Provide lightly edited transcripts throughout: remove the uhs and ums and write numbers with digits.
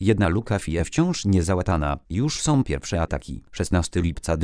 Jedna luka FIE wciąż nie załatana. Już są pierwsze ataki. 16 lipca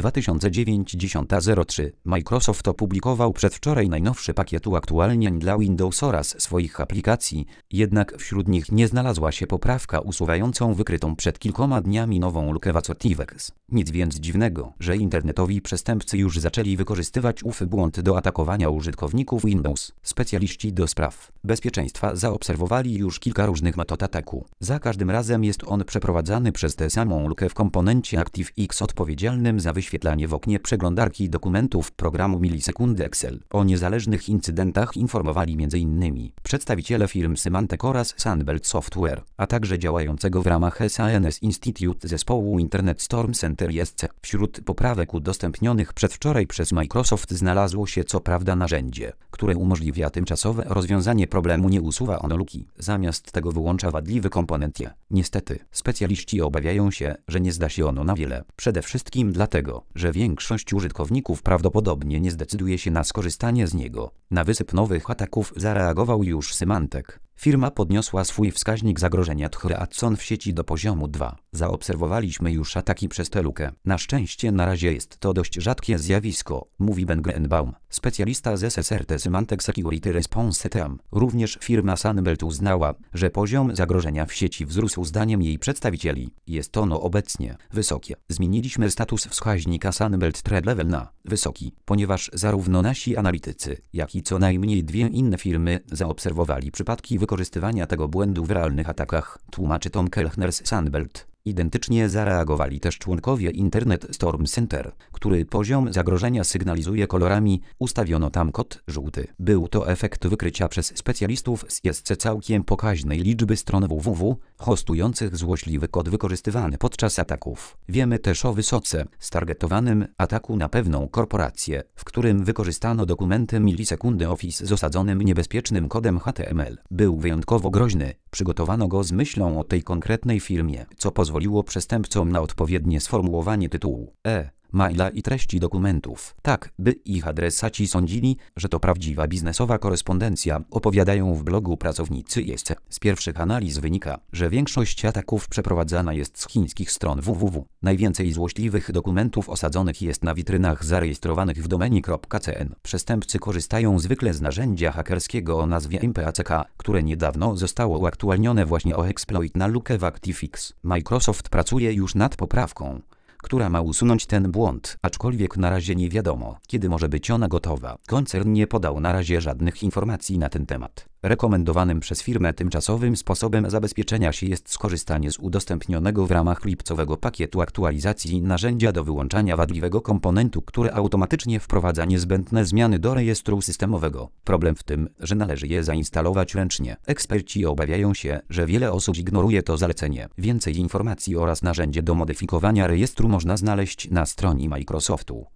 2009:10:03 Microsoft opublikował przedwczoraj najnowszy pakiet uaktualnień dla Windows oraz swoich aplikacji, jednak wśród nich nie znalazła się poprawka usuwającą wykrytą przed kilkoma dniami nową lukę w ActiveX. Nic więc dziwnego, że internetowi przestępcy już zaczęli wykorzystywać ów błąd do atakowania użytkowników Windows. Specjaliści do spraw bezpieczeństwa zaobserwowali już kilka różnych metod ataku. Za każdym razem jest on przeprowadzany przez tę samą lukę w komponencie ActiveX odpowiedzialnym za wyświetlanie w oknie przeglądarki dokumentów programu Milisekundy Excel. O niezależnych incydentach informowali m.in. przedstawiciele firm Symantec oraz Sunbelt Software, a także działającego w ramach SANS Institute zespołu Internet Storm Center ISC. Wśród poprawek udostępnionych przedwczoraj przez Microsoft znalazło się co prawda narzędzie, które umożliwia tymczasowe rozwiązanie problemu, nie usuwa ono luki. Zamiast tego wyłącza wadliwy komponent je. Niestety, specjaliści obawiają się, że nie zda się ono na wiele. Przede wszystkim dlatego, że większość użytkowników prawdopodobnie nie zdecyduje się na skorzystanie z niego. Na wysyp nowych ataków zareagował już Symantec. Firma podniosła swój wskaźnik zagrożenia Threatson w sieci do poziomu 2. Zaobserwowaliśmy już ataki przez tę lukę. Na szczęście na razie jest to dość rzadkie zjawisko, mówi Ben Greenbaum, specjalista z SSRT Symantec Security Response Team. Również firma Sunbelt uznała, że poziom zagrożenia w sieci wzrósł zdaniem jej przedstawicieli. Jest ono obecnie wysokie. Zmieniliśmy status wskaźnika Sunbelt Threat Level na wysoki, ponieważ zarówno nasi analitycy, jak i co najmniej dwie inne firmy zaobserwowali przypadki wykorzystywania tego błędu w realnych atakach, tłumaczy Tom Kelchner z Sunbelt. Identycznie zareagowali też członkowie Internet Storm Center, który poziom zagrożenia sygnalizuje kolorami, ustawiono tam kod żółty. Był to efekt wykrycia przez specjalistów z ISC całkiem pokaźnej liczby stron www, hostujących złośliwy kod wykorzystywany podczas ataków. Wiemy też o wysoce stargetowanym ataku na pewną korporację, w którym wykorzystano dokumenty Milisekundy Office z osadzonym niebezpiecznym kodem HTML. Był wyjątkowo groźny, przygotowano go z myślą o tej konkretnej firmie, co pozwoliło przestępcom na odpowiednie sformułowanie tytułu, maila i treści dokumentów, tak by ich adresaci sądzili, że to prawdziwa biznesowa korespondencja, opowiadają w blogu pracownicy ISC. Z pierwszych analiz wynika, że większość ataków przeprowadzana jest z chińskich stron www. Najwięcej złośliwych dokumentów osadzonych jest na witrynach zarejestrowanych w domenie.cn. Przestępcy korzystają zwykle z narzędzia hakerskiego o nazwie MPACK, które niedawno zostało uaktualnione właśnie o exploit na lukę w ActiveX. Microsoft pracuje już nad poprawką, która ma usunąć ten błąd, aczkolwiek na razie nie wiadomo, kiedy może być ona gotowa. Koncern nie podał na razie żadnych informacji na ten temat. Rekomendowanym przez firmę tymczasowym sposobem zabezpieczenia się jest skorzystanie z udostępnionego w ramach lipcowego pakietu aktualizacji narzędzia do wyłączania wadliwego komponentu, które automatycznie wprowadza niezbędne zmiany do rejestru systemowego. Problem w tym, że należy je zainstalować ręcznie. Eksperci obawiają się, że wiele osób ignoruje to zalecenie. Więcej informacji oraz narzędzie do modyfikowania rejestru można znaleźć na stronie Microsoftu.